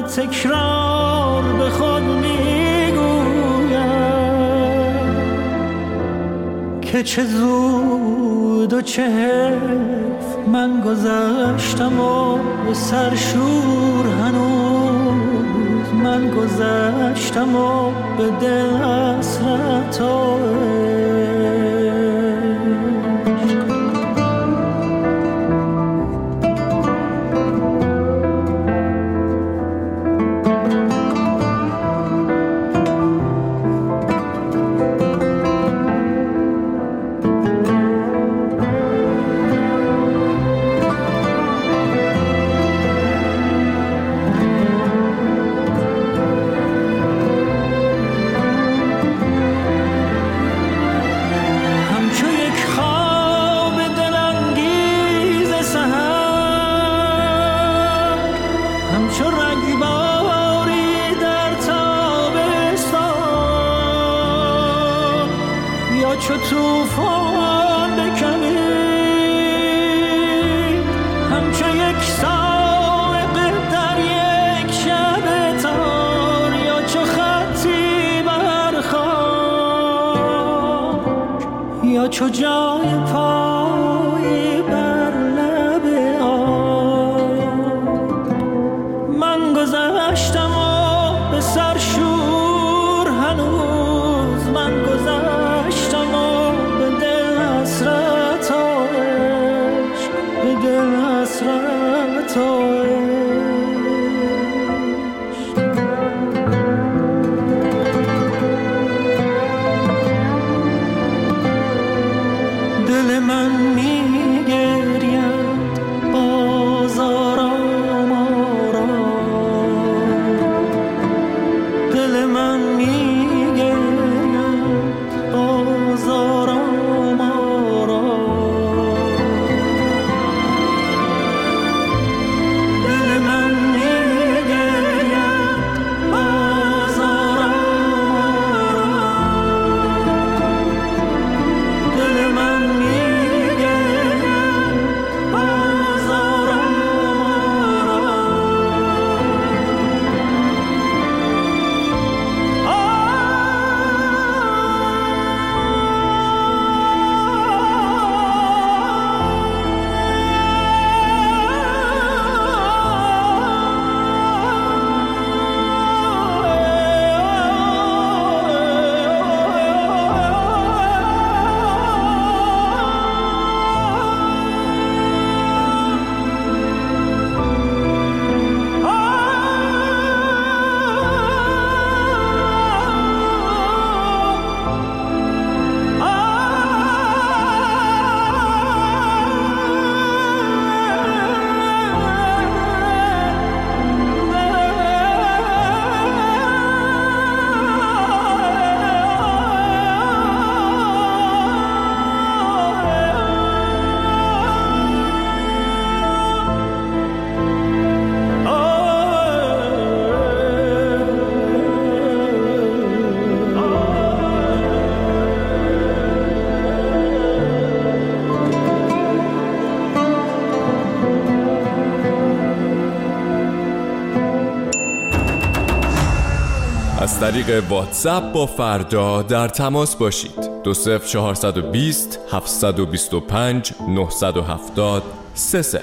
تکرار به خود میگویم که چه زود و چه حیف من گذشتم و به سرشور هنوز من گذشتم و به دل حسرت و چو توفان بکمید همچو یک سائق در یک شب تار یا چو خطی بر خاک یا چو جای پایی بر لب آب من گذشتم و به سرشور هنوز من گذشتم دل من میگرید باز آرام آرام دل من میگرید باز آرام آرام دل من میگرید باز آرام دل من از طریق واتساپ با فردا در تماس باشید. 20420 725 970 30.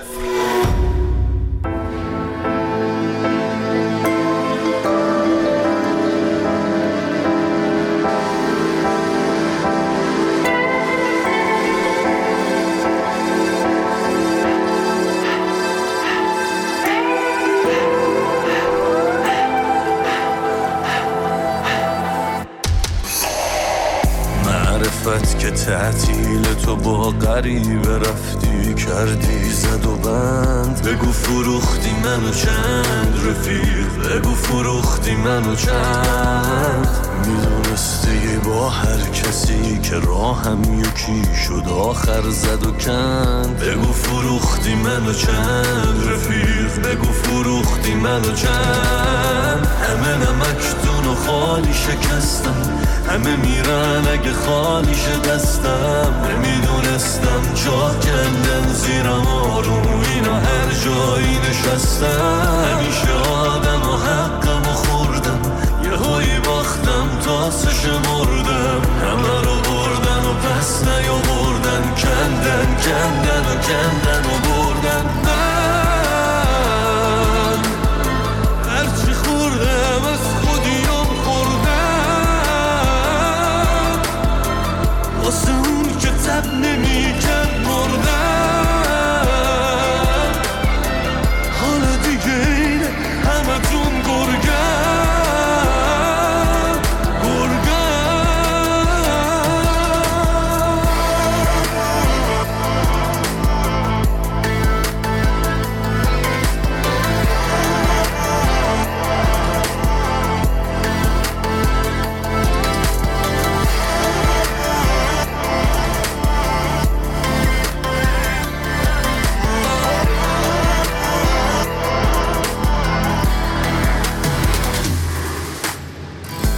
که تعطیل تو با غریبه رفتی کردی زد و بند بگو فروختی منو چند رفیق بگو فروختی منو چند میدونستی با هر کسی که راهم یکی شد آخر زد و کند بگو فروختی منو چند رفیق بگو فروختی منو چند همه نمکتون و خالی شکستم همه میرن اگه خالی شه دستم نمیدونستم جا کندن زیرم آروم اینا هر جایی نشستم همیشه آدم و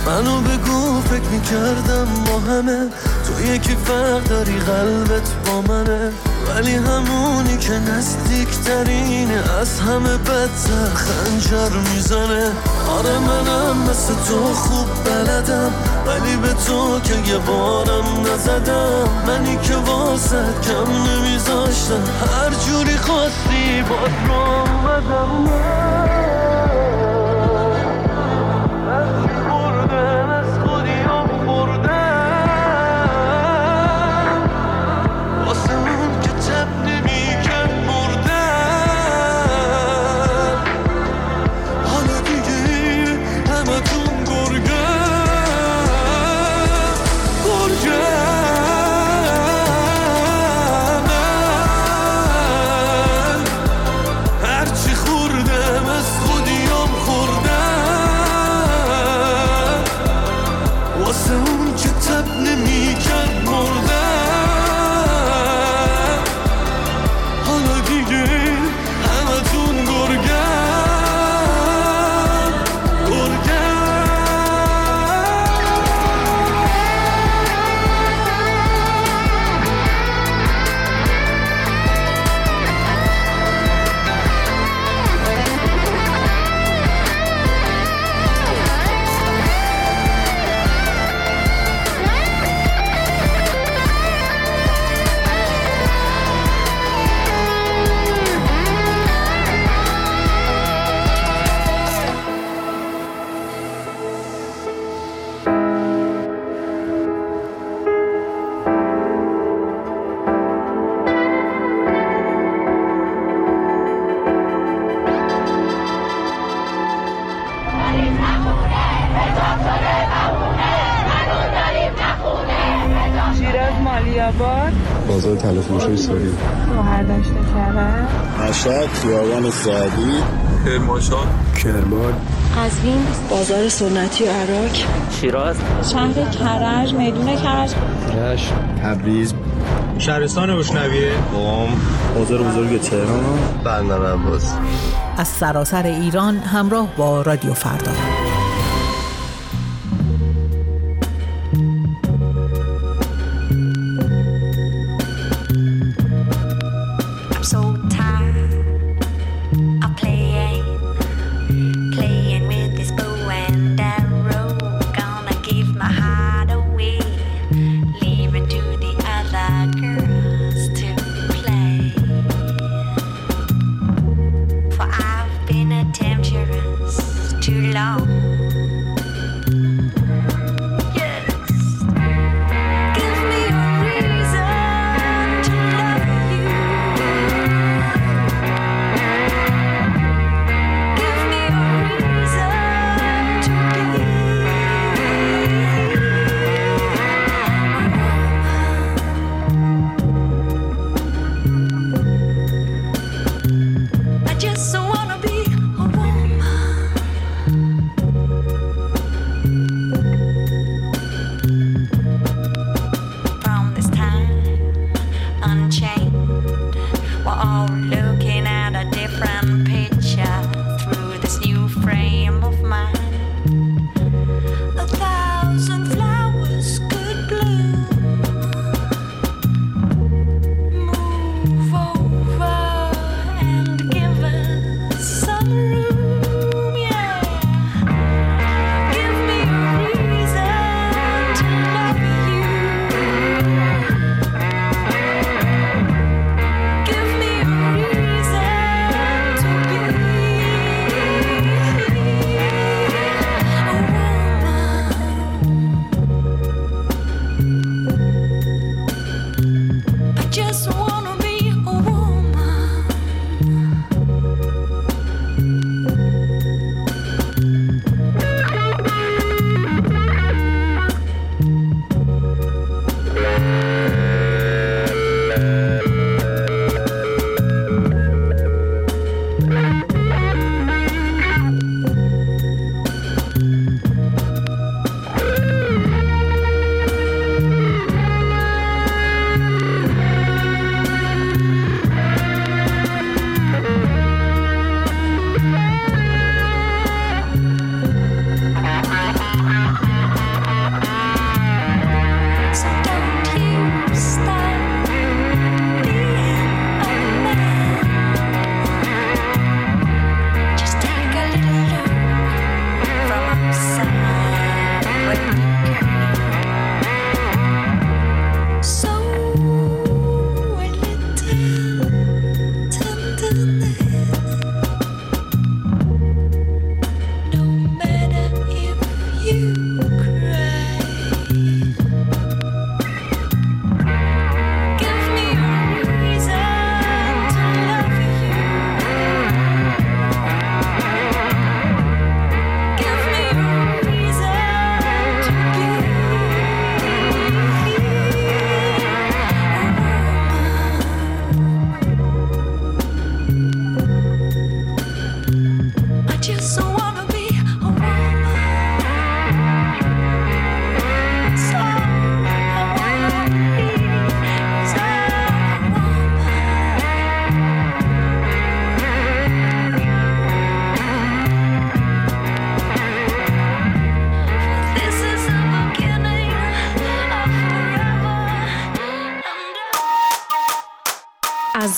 منو بگو فکر میکردم ما همه تو یکی فرق داری قلبت با منه، ولی همونی که نزدیکترینه از همه بدتر خنجر میزنه. آره منم مثل تو خوب بلدم، ولی به تو که یه بارم نزدم. منی که واسه کم نمیذاشتم، هر جوری خواستی باز رو آمدم. بازار تلفروشی ساری، شهرداشت کرد، مشهد، خیابان سعدی، کرمانشاه، کرمان، قزوین، بازار سنتی عراق، شیراز، شهر کرج، میدون کرج، رشت، تبریز، شهرستان اشنویه، قم، بازار بزرگ تهران، بندر عباس. از سراسر ایران همراه با رادیو فردا.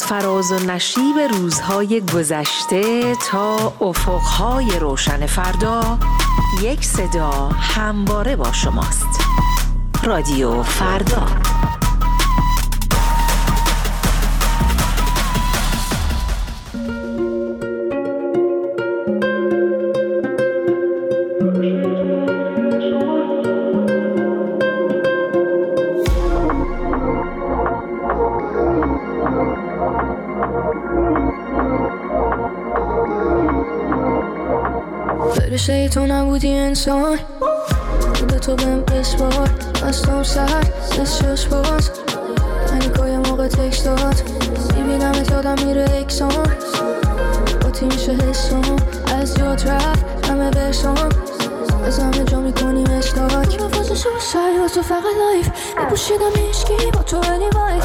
از فراز و نشیب روزهای گذشته تا افقهای روشن فردا، یک صدا همواره با شماست. رادیو فردا. فرشته تو نبودی انسان، بوده تو بهم بسپار، دستم سر دست چشم باز، پنیکای موقع تکست داد، میبینمت یادم میره اکسان، باتی میشه حسام، از یاد رفت همه برسام، از همه جا میکنیم استاک، مفازشو سر تو فقط لایف، بپوشیدم عشقی با تو ولی وایت،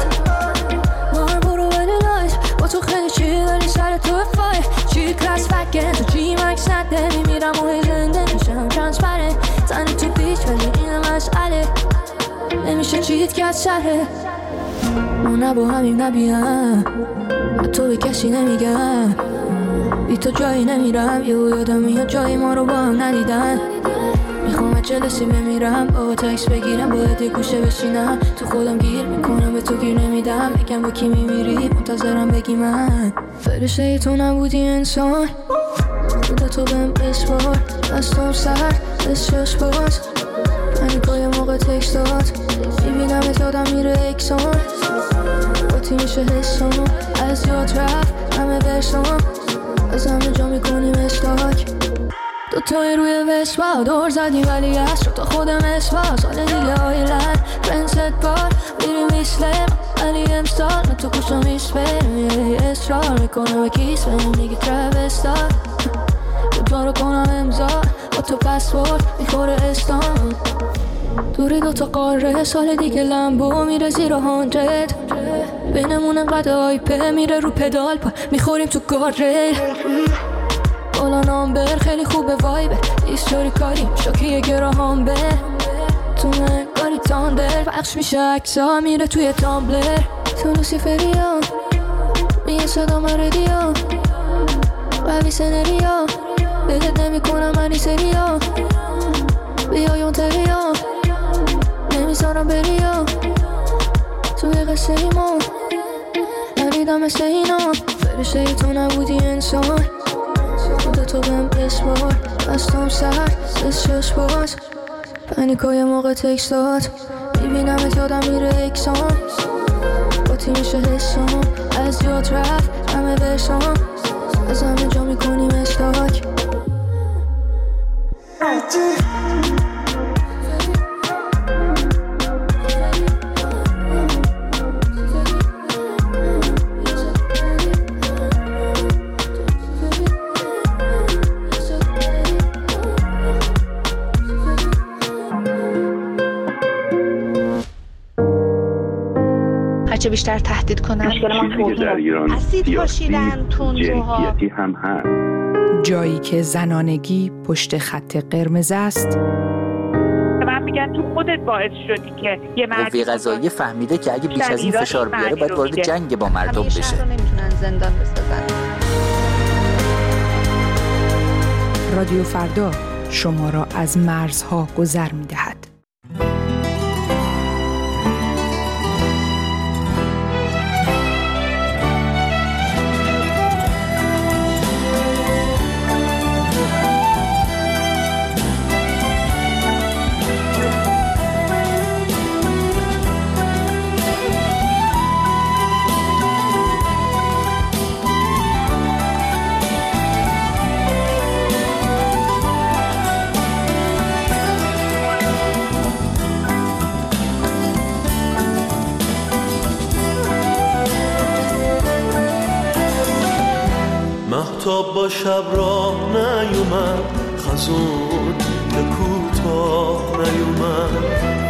مار برو ولی لایت، با تو خیلی چی ولی سر تو فایت، چی کلاس فکر تو چی مکس نده، میمیرم و زنده میشم ترانسپرنت، تنی تو بیچ ولی این مسئله، نمیشه چیت که از سره، ما نه با همیم نبیم، تو به کسی نمیگم، بی تو جایی نمیرم، یادم میاد جایی ما رو با هم ندیدن، میخوام جلسی بمیرم، با تکس بگیرم، باید یه گوشه بشینم، تو خودم گیر میکنم، به تو گیر نمیدم، بگم با کی میمیری، منتظرم بگی من، فرشته تو نبودی انسان، بوده تو بهم بسپار، دستم سر دست چشم باز، پنیکای موقع تکست داد، میبینمت یادم میره اکسان، باتی میشه حسام، از یاد رفت همه برسام، از همه جا میکنیم استاک، دوتای روی وسپا دور زدیم ولی از شد تا خودم اسپا، سال دیگه آیلند فرنست بار میریم ایسلم ولی امسال من تو کشم ایسپرم، اصرار میکنم به کیس برم دیگه ترابستار، تو رو کنم امضا با تو پسورد میخوره استان، دوری دوتا قاره سال دیگه لمبو میره زیر 100، بینمون انقدر آیپه میره رو پدال پا میخوریم تو گارد، بالا نامبر خیلی خوبه وایبه، ایستوری کاری شاکیه گراهام به تو من کاری تاندر، پخش میشه اکسا میره توی تامبلر، تو لوسیفریا میگه صدا من ردیا، قوی سنریا بهت نمی کنم منی سریا، بیای اون تریا نمیذارم بریا، توی قصه ایمان نریدم مثل اینا، فرشته تو نبودی انسان، بوده تو بهم بسپار، دستم سر دست چشم باز، پنیکای موقع تکست داد، میبینمت یادم میره اکسان، باتی میشه حسام، از یاد رفت همه برسام، از همه جا میکنیم استاک، هرچه بیشتر تهدید کنن در ایران اسید پاشیدن تندروها هم هست، جایی که زنانگی پشت خط قرمز است، من میگن تو خودت باعث شدی که یه قوه قضاییه فهمیده که اگه بیش از این فشار بیاره باید وارد جنگ با مردم بشه، رو نمیتونن زندان بسازن. رادیو فردا شما را از مرزها گذر می‌دهد. مهتاب با شب راه نیومد، خزون که کوتاه نیومد،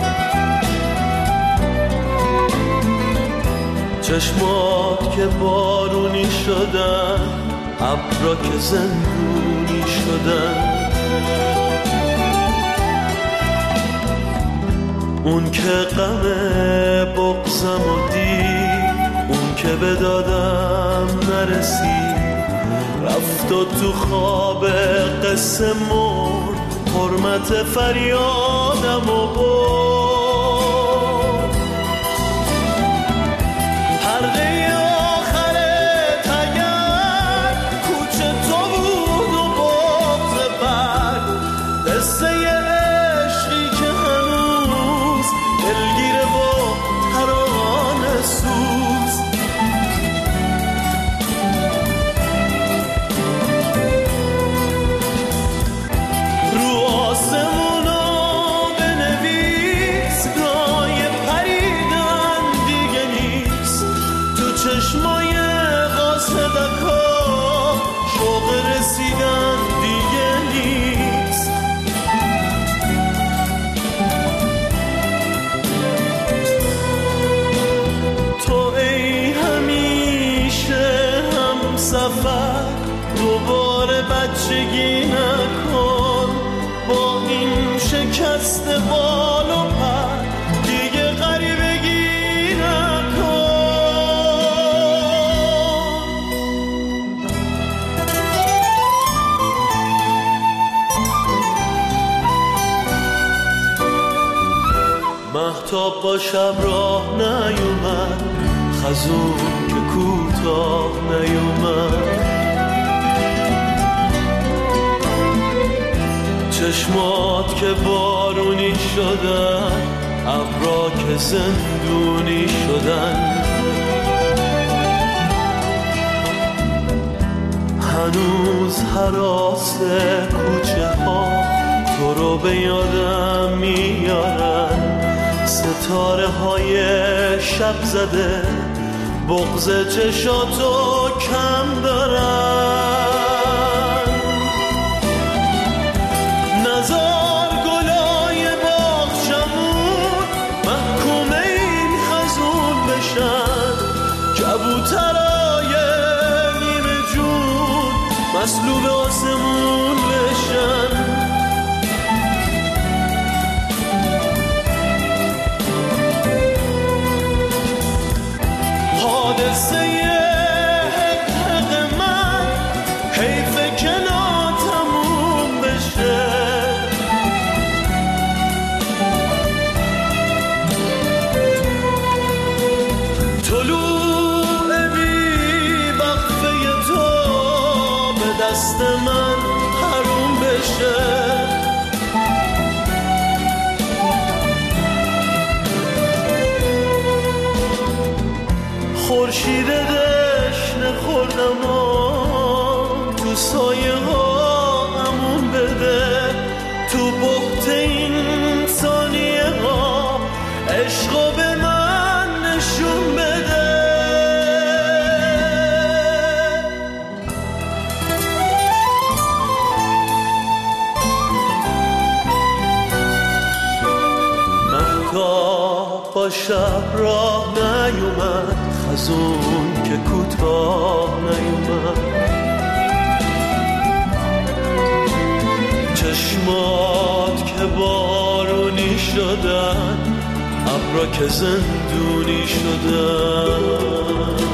چشمات که بارونی شدن، ابرا که زندونی شدن، اون که غم بغضم و دید، اون که به دادم نرسید، رفت و تو خواب قصه مرد، حرمت فریادم و برد. حلقه آخر تگر کوچه تو بود و بغض برگ، قصه عشقی که هنوز دلگیره و ترانه سوز. رو آسمونا بنویس رای پریدن دیگه نیست، تو چشمای قاصدکا شوق رسیدن دیگه نیست. تو ای همیشه هم سفر دوباره بچگی نکن، با این شکست بال و پر دیگه غریبگی نکن. مهتاب با شب راه نیومد، خزون که کوتاه نیومد. چشمات که بارونی شدن، ابرا که زندونی شدن. هنوز هراس کوچه ها تو رو به یادم میارن، ستاره های شب زده بغض چشاتو کم دارن. نزار گلای باغچمون محکوم این خزون بشن، کبوترای نیمه جون مسلوب آسمون بشن. حادثه حق من حیف که ناتموم بشه. طلوع بی وقفه تو به دست من حروم بشه. خورشید دشنه خوردم و تو سایه ها امون بده، تو بحت این ثانیه ها عشقو به من نشون بده. مهتاب با شب راه نیومد، خزون که کوتاه نیومد. چشمات که بارونی شدن، ابرا که زندونی شدن.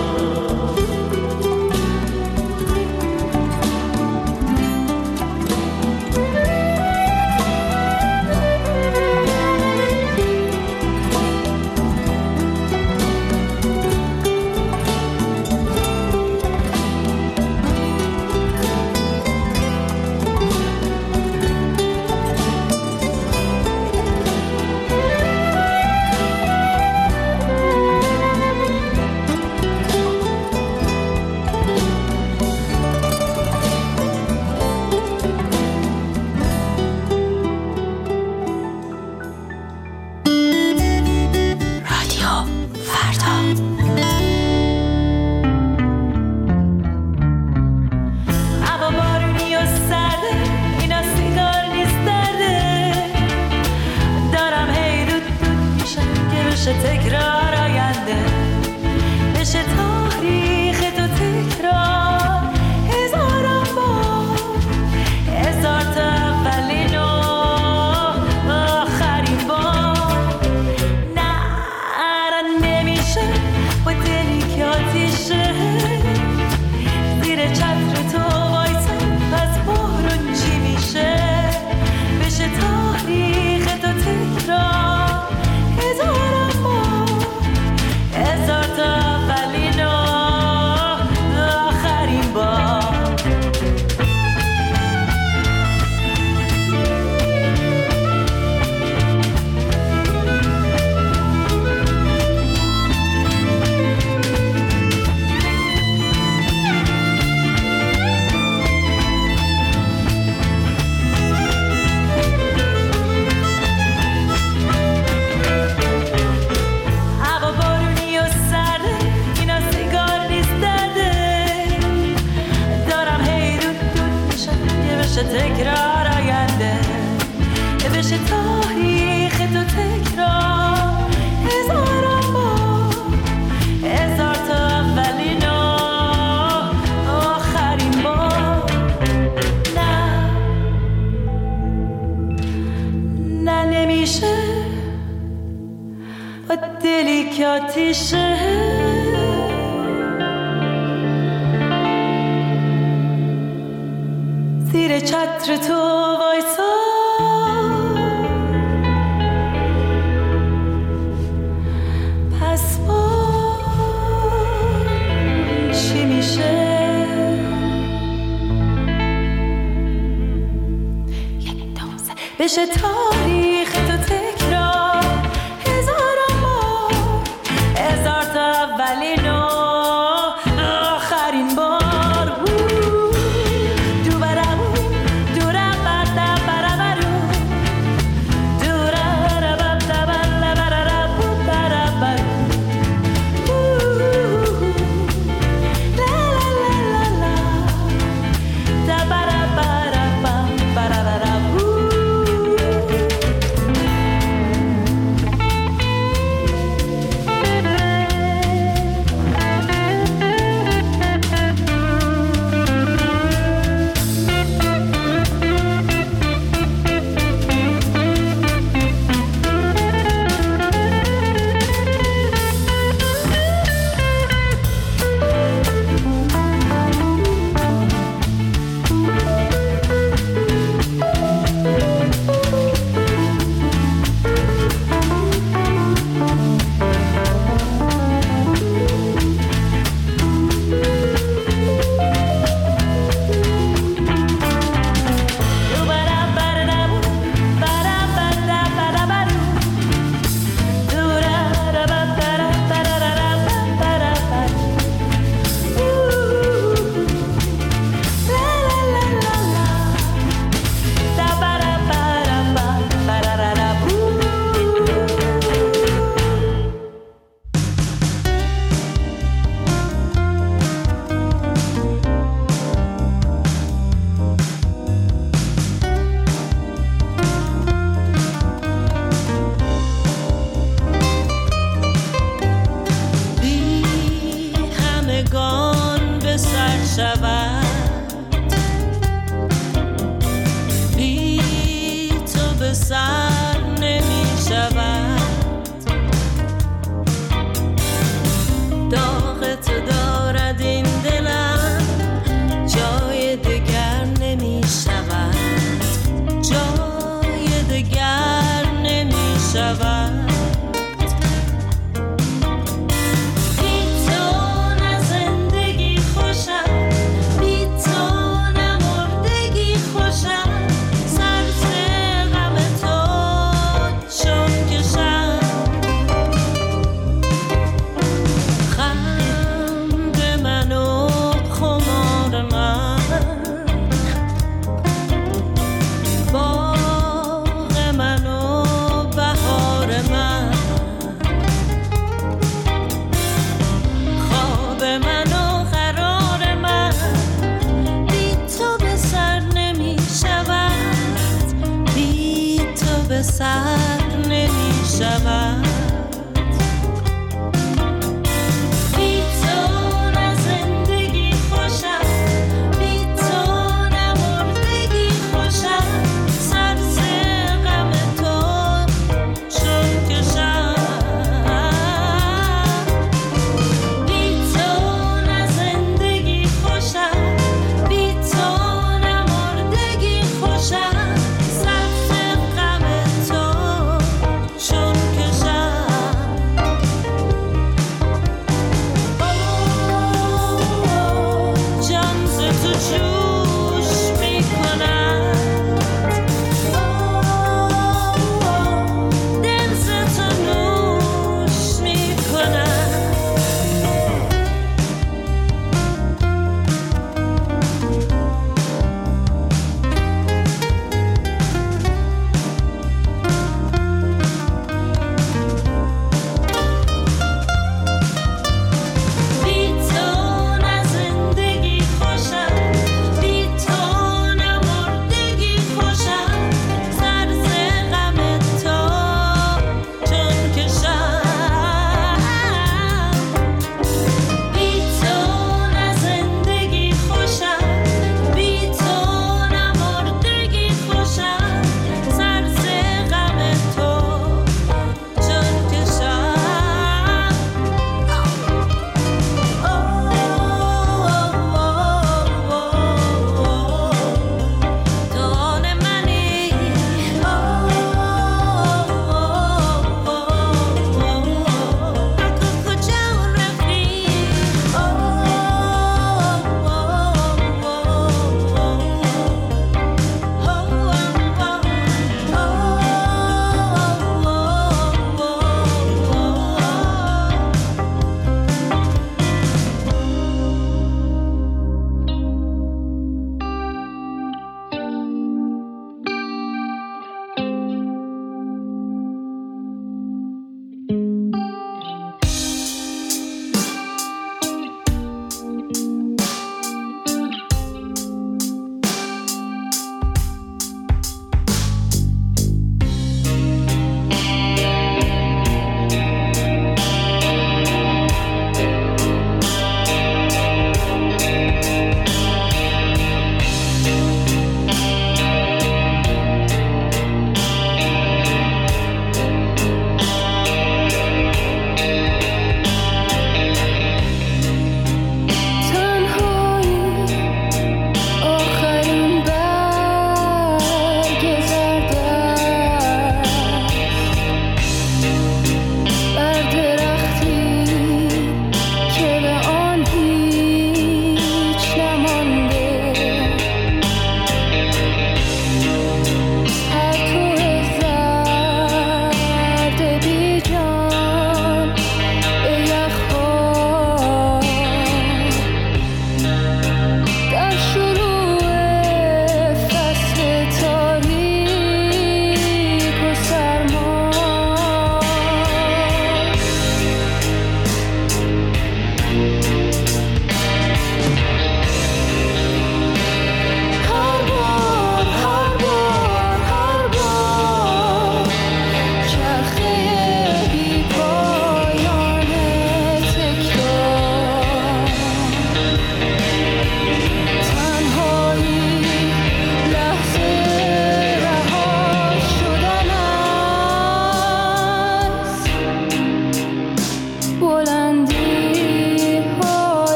بهار آینده بشه تاریخ تو تکرار هزاران بار هزار تا اولین و آخرین بار نه نمیشه با دلی که آتیشه زیر چتر تو وایسا پس با چی میشه بشه تاریخ تو تکرار هزاران بار هزار تا اولین و آخرین بار چون که شب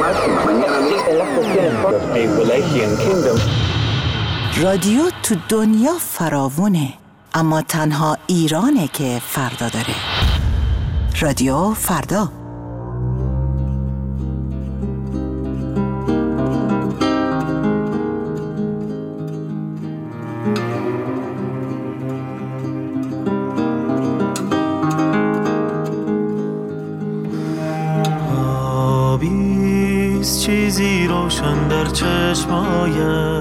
رادیو تو دنیا فراوونه، اما تنها ایرانه که فردا داره. رادیو فردا. چیزی روشن در چشمایت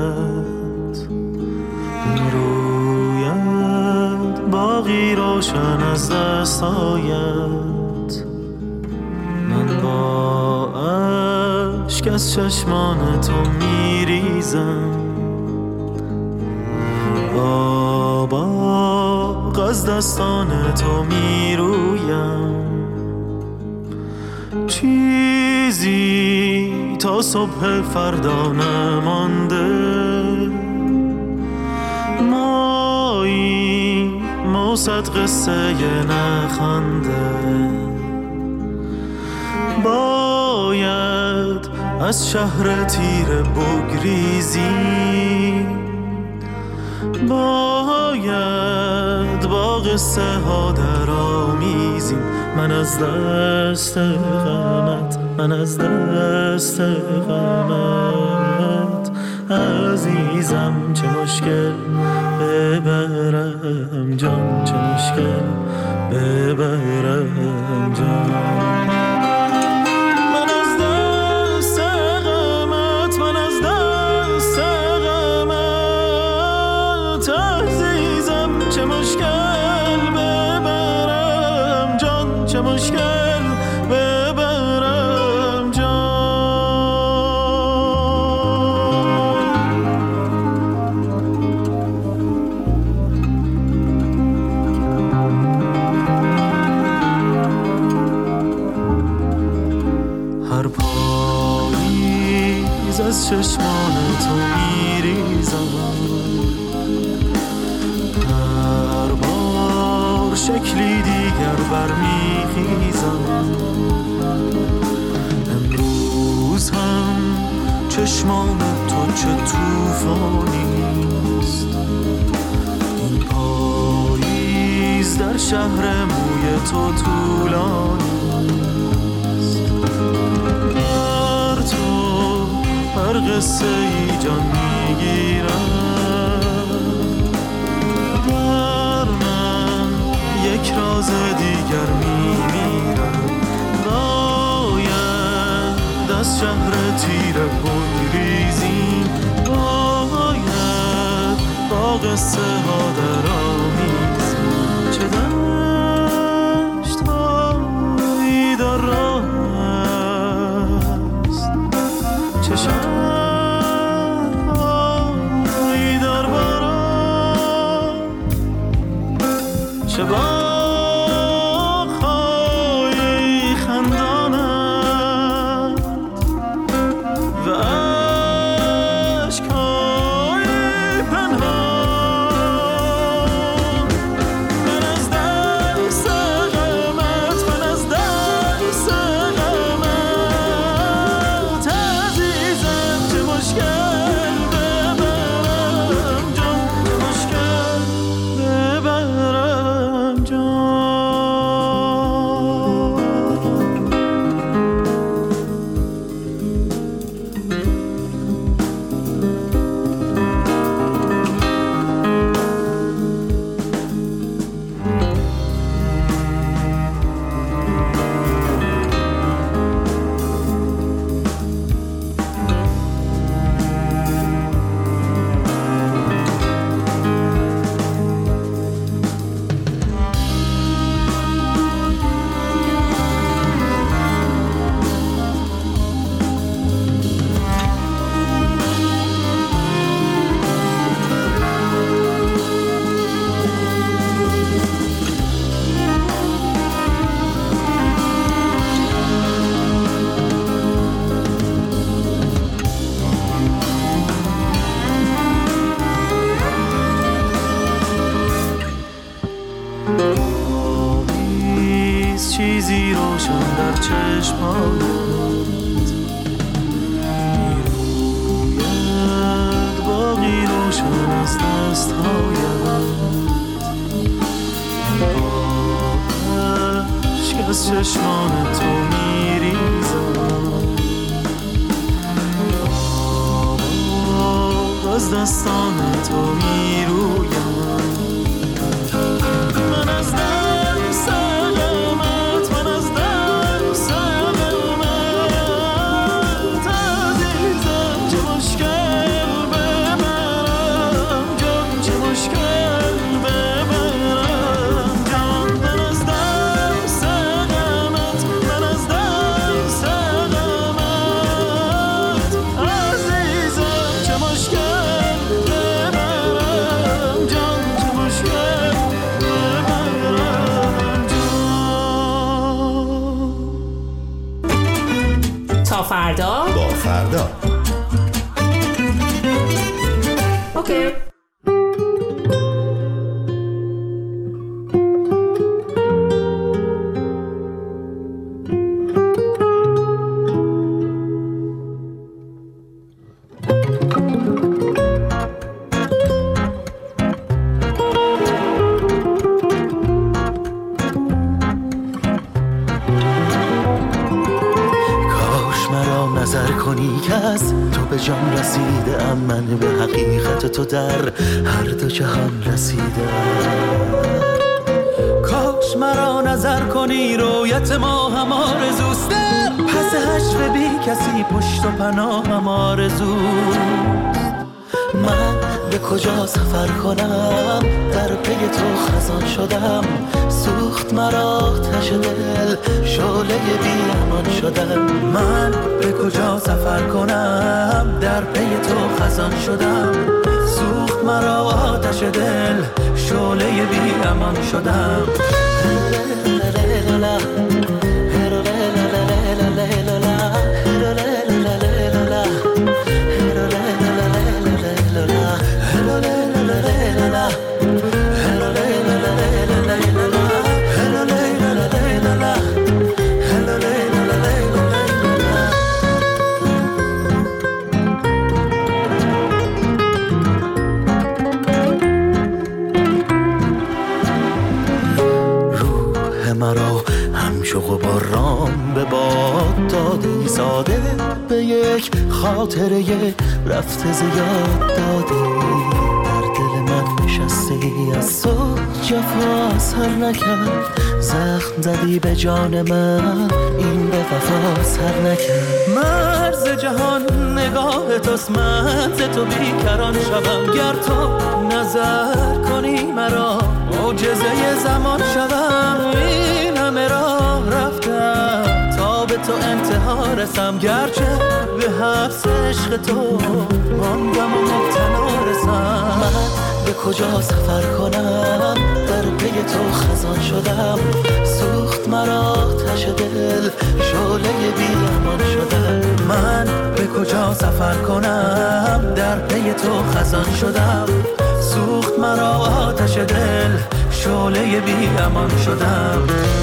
میروید، باقی روشن از دستایت. من با عشق از چشمان تو میریزم، با باغ از دستان تو میرویم. چیزی تا صبح فردا نمانده، مایی موسد قصه نخنده. باید از شهر تیره بگریزی، باید با قصه ها در آمیزیم. من از دست غمت، من از دست غمت عزیزم، چه مشکل ببرم جان، چه مشکل ببرم جان. من از دست غمت، من از دست غمت عزیزم، چه مشکل ببرم جان، چه مشکل ببرم جان. هر پاییز از چشمان تو میریزم، هر بار شکلی دیگر برمیخیزم. امروز هم چشمان تو چه توفانیست، این پاییز در شهر موی تو طولانیست. بر تو هر قصه ای جان میگیرم، بر من یک راز دیگر میمیرم. باید از شهر تیره بگریزیم، باید با قصه ها در آمیزیم. چه دشت هایی در راه است، چه شهرهایی در باران، چه باغ‌های خندانند و اشک‌های پنهان. من از دست غمت، من از دست غمت عزیزم، چه مشکل ببرم جان، چه مشکل ببرم جان. چیزی روشن در چشمانت چشمان تو میریزم، از دستان تو میرویم. من از دل سلامت، من از دل سلامت، عزیزم چه مشکل ببرم جان، چه مشکل ببرم جان. من از دل سلامت، من از دل سلامت، عزیزم چه مشکل ببرم جان، چه مشکل ببرم جان. تا فردا با فردا. اوکی. نظر کنی که از تو به جان رسیده ام، من به حقیقت تو در هر دو جهان رسیده. کاش مرا نظر کنی رویت ما هم آرزوست، پس حشر بی کسی پشت و پناه هم آرزوست. من به کجا سفر کنم در پی تو خزان شدم، سوخت مرا آتش دل شعله بی امان شدم. من به کجا سفر کنم در پی تو خزان شدم، سوخت مرا آتش دل شعله بی امان شدم. غبارام به باد دادی، ساده به یک خاطره رفته زیاد دادی. در دل من نشستی از تو جفا سر نکرد، زخم زدی به جان من این به وفا سر نکرد. مرز جهان نگاه توست، من ز تو بیکران شوم. گر تو نظر کنی مرا معجزه زمان شوم. این همه راه رفتم تا به تو انتها رسم، گرچه به حبس عشق تو ماندم و مبتلا رسم. من به کجا سفر کنم در پی تو خزان شدم، سوخت مرا آتش دل شعله بی امان شدم. من به کجا سفر کنم در پی تو خزان شدم، سوخت مرا آتش دل شعله بی امان شدم.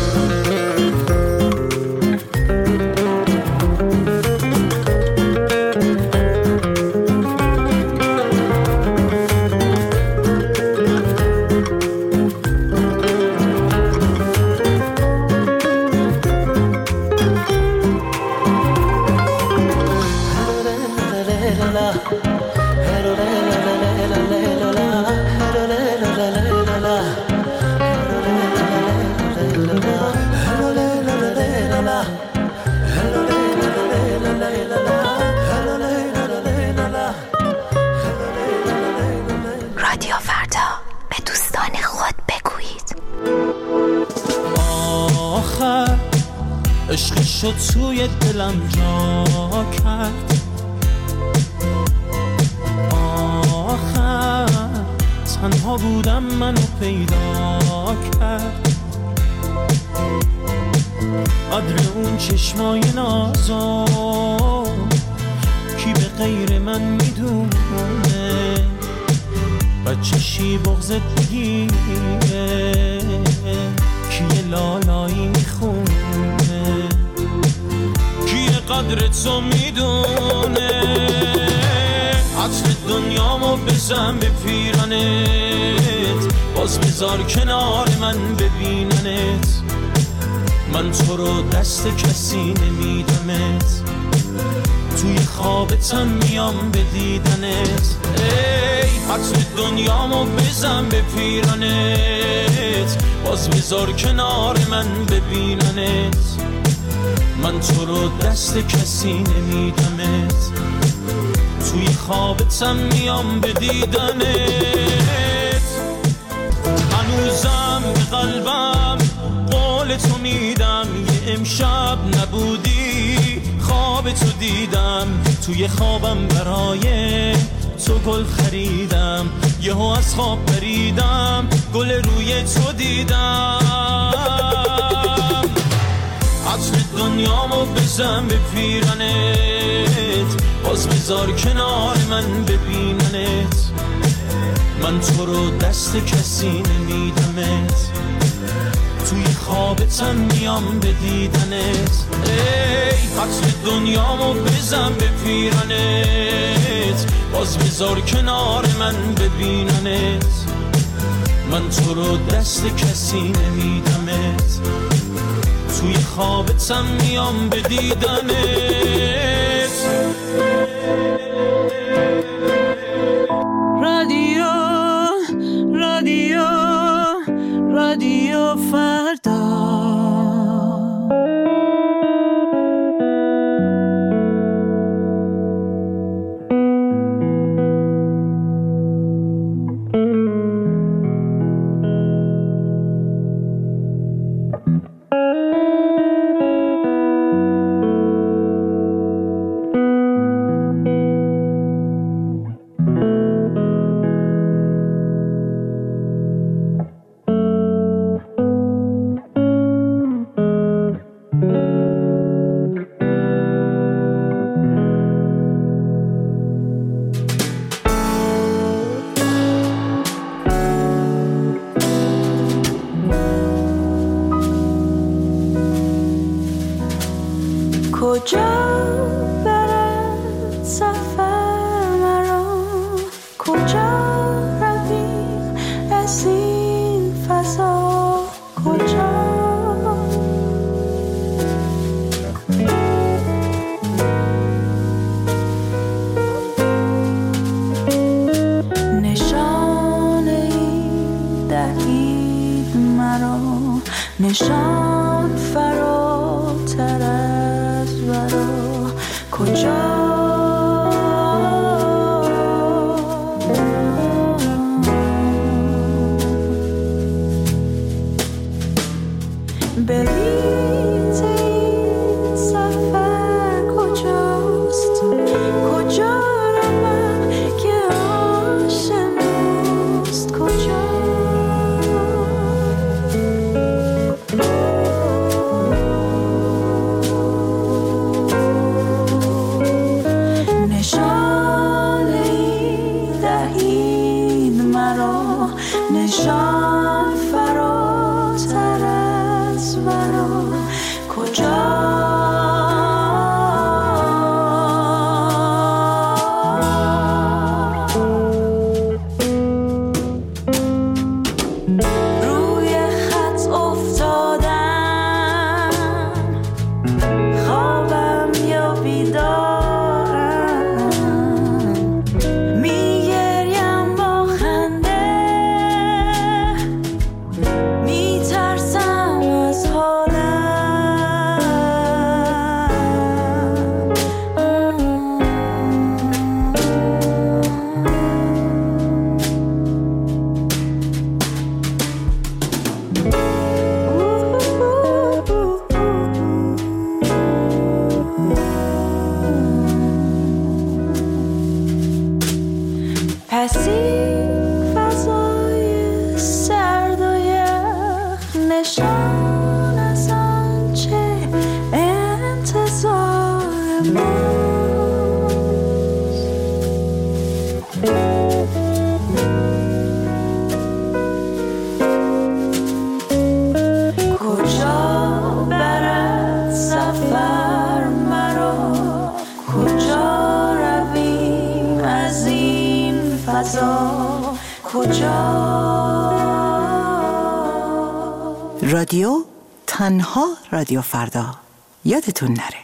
رادیو فردا به دوستان خود بگویید. آخر عشق شد توی دلم جا کرد، آخر تنها بودم منو پیدا کرد. قدر اون چشمای نازو کی به غیر من میدونه، بچشی بغضت بگیره کی لالایی میخونه، کی قدر تو میدونه. عطر دنیامو بزن به پیرانت، باز بذار کنار من ببیننت. من تو رو دست کسی نمیدمت، توی خوابتم میام به دیدنت. ای حتم دنیامو بزن به پیرانت، باز بذار کنار من ببیننت. من تو رو دست کسی نمیدمت، توی خوابتم میام به دیدنت. هنوزم به قلبم قول تو میدم، یه امشب نبودی خواب تو دیدم. توی خوابم برای تو گل خریدم، یهو از خواب پریدم گل روی تو دیدم. عطر دنیامو بزن به پیرانت، باز بذار کنار من ببیننت. من تو رو دست کسی نمیدمت، توی خوابتم میام به دیدنت. ای عطر دنیامو بزن به پیرانت، باز بذار کنار من ببیننت. من تو رو دست کسی نمیدمت، توی خوابتم میام به دیدنت. رادیو رادیو رادیو فردا. کجا برد سفر مرا، کجا رویم از این فضا، کجا نشانه دهید مرا، نشان فراتر از ورا، کجا بلیط این سفر کجاست، کجا روم که آشناست، کجا نشانه دهید مرا، نشان فراتر از ورا، کجا روی خط افتادم، خوابم یا بیدارم، میگریم با خنده، میترسم از پس این فضای سرد و یخ نشان از آنچه انتظار ماست، کجا برد سفر مرا، کجا رویم از این فضا، کجا رادیو تنها رادیو فردا یادتون نره.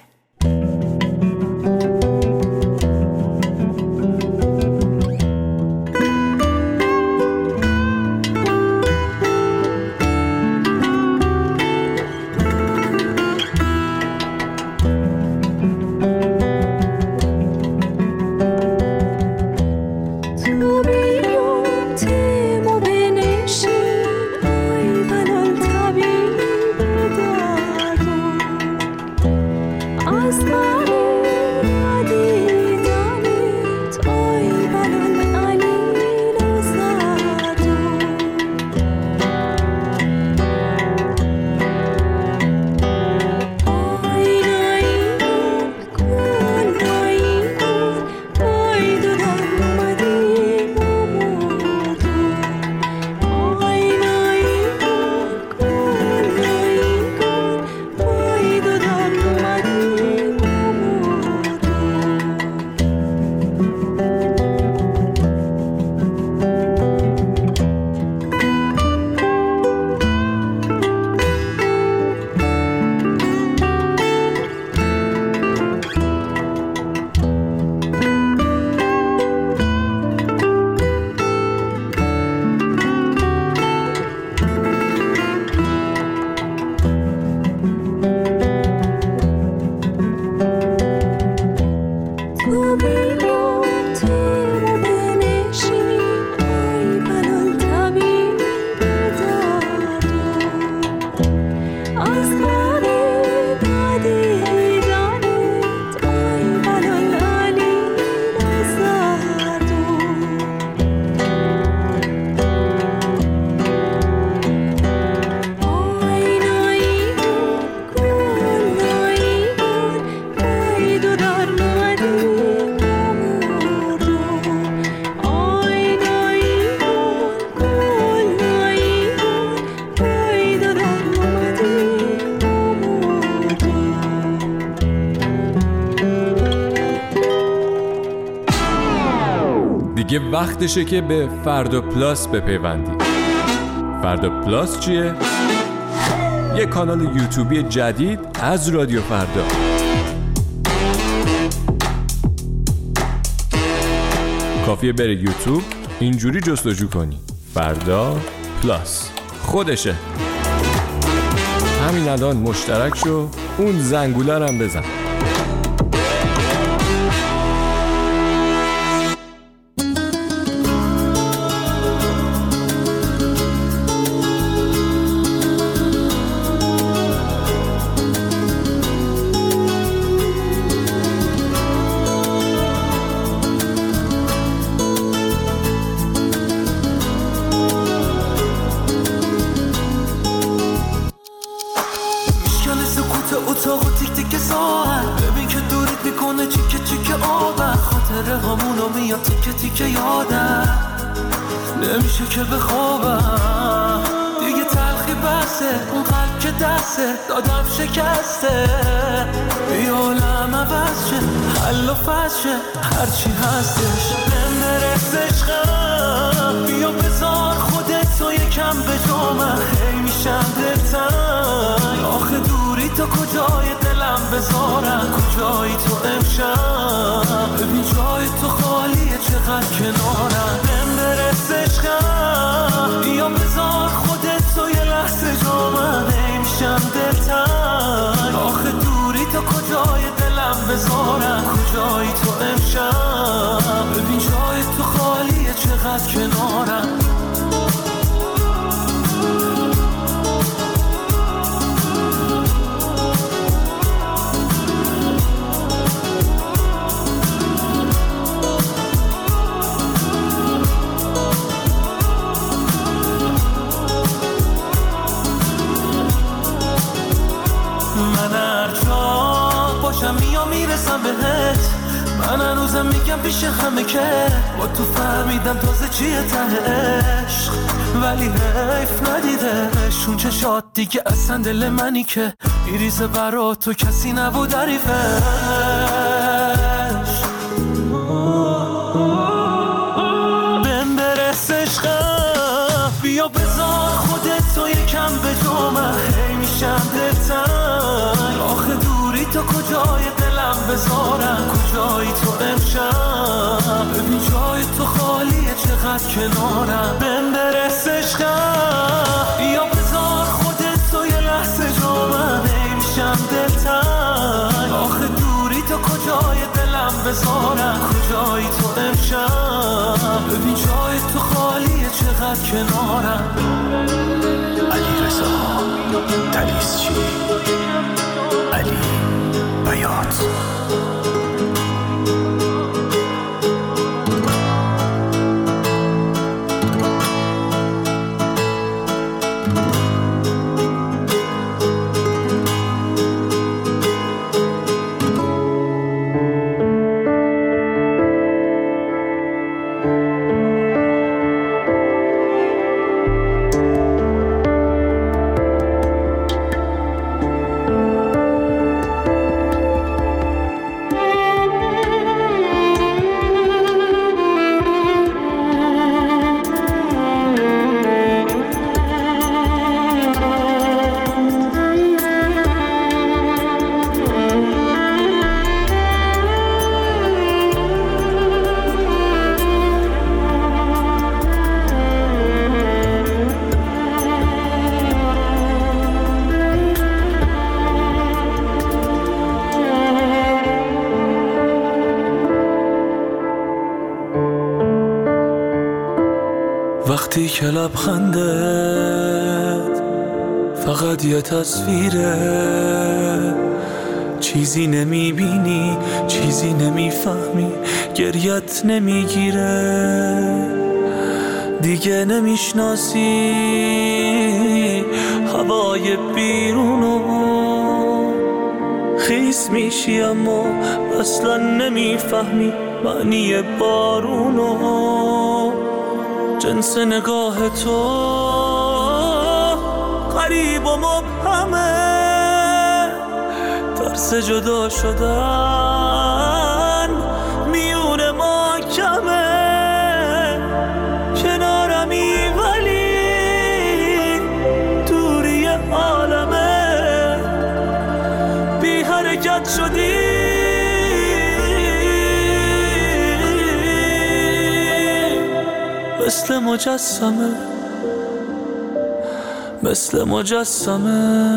دیگه وقتشه که به فردا پلاس بپیوندی. فردا پلاس چیه؟ یه کانال یوتیوبی جدید از رادیو فردا. کافیه بره یوتیوب، اینجوری جستجو کنی فردا پلاس، خودشه. همین الان مشترک شو، اون زنگوله رو هم بزن. اتاق تیک تیک ساعت ببین که دورت میکنه چیکه چیکه آبم خاطره همونو میاد تیکه تیکه یادم نمیشه که بخوابم دیگه تلخی بسه اون قلب که دسته دادم شکسته بی عالم عوض شه حل و فصل شه هرچی هستش بهم برس عشقم بیا بذار خودت تو یکم به جامم هی میشم دلتنگ آخه دوری تو کجای دلم بذارم کجایی تو امشب ببین جای تو خالیه چقدر کنارم بهم برس عشقم بیا بذار خودت تو یه لحظه جامم هی میشم دلتنگ آخه دوری تو کجای دلم بذارم کجایی تو امشب ببین جای تو خالیه چقدر کنارم میرسم بهت من هنوزم میگم پیش همه که با تو فهمیدم تازه چیه ته عشق ولی حیف ندیدش اون چشات دیگه اصلا دل منی که میریزه برا تو کسی نبود عریفش بهم برس عشقم بیا بذار خودت تو یکم به جامم هی میشم دلتنگ. آخه دوری تو کجای دلم بذارم، کجایی تو امشب، ببین جای تو خالیه چقدر کنارم. بهم برس عشقم، یا بذار خودت تو یه لحظه جا من، نمیشم دلتنگ. آخه دوری تو کجای دلم بذارم، کجایی تو امشب، ببین جای تو خالیه چقدر کنارم. علی رضا تلیسچی، علی بیات. وقتی که لبخندت فقط یه تصویره، چیزی نمیبینی، چیزی نمیفهمی، گریت نمیگیره، دیگه نمیشناسی هوای بیرونو، خیس میشی اما اصلا نمیفهمی معنی بارونو. جنس نگاه تو غریب و مبهمه، ترس جدا شدن میون ما کمه، کنارمی ولی دوری عالمه، بی حرکت شدی مثل مجسمه، مثل مجسمه.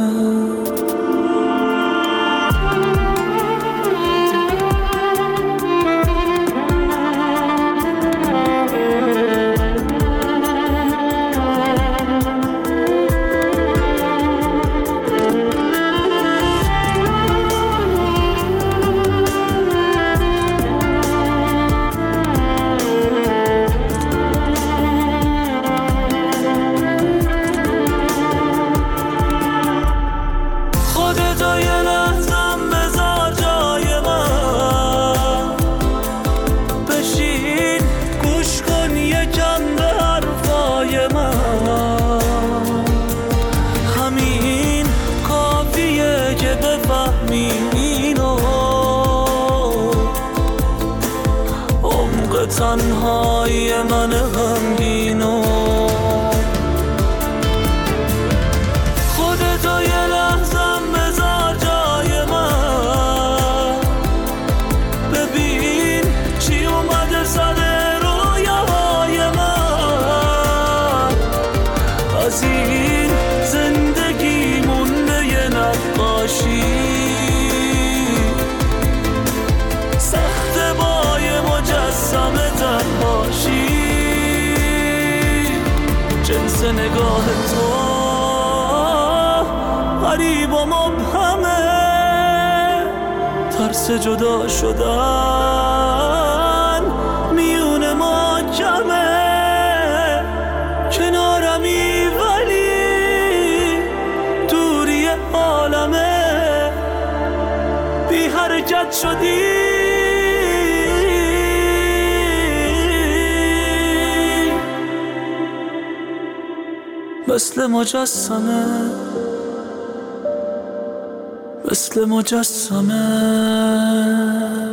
تنهای من غمگینو، خودتو یه لحظم بذار جای من، ببین چی اومده سر رویاهای من، از این زندگی مونده یه نقاشی، سخت با یه مجسمه تنهاشی، جنس نگاه تو غریب و مبهمه، ترس جدا شدن میون ما کمه، کنارمی ولی دوری عالمه، بی حرکت شدی مثل مجسمه، مثل مجسمه.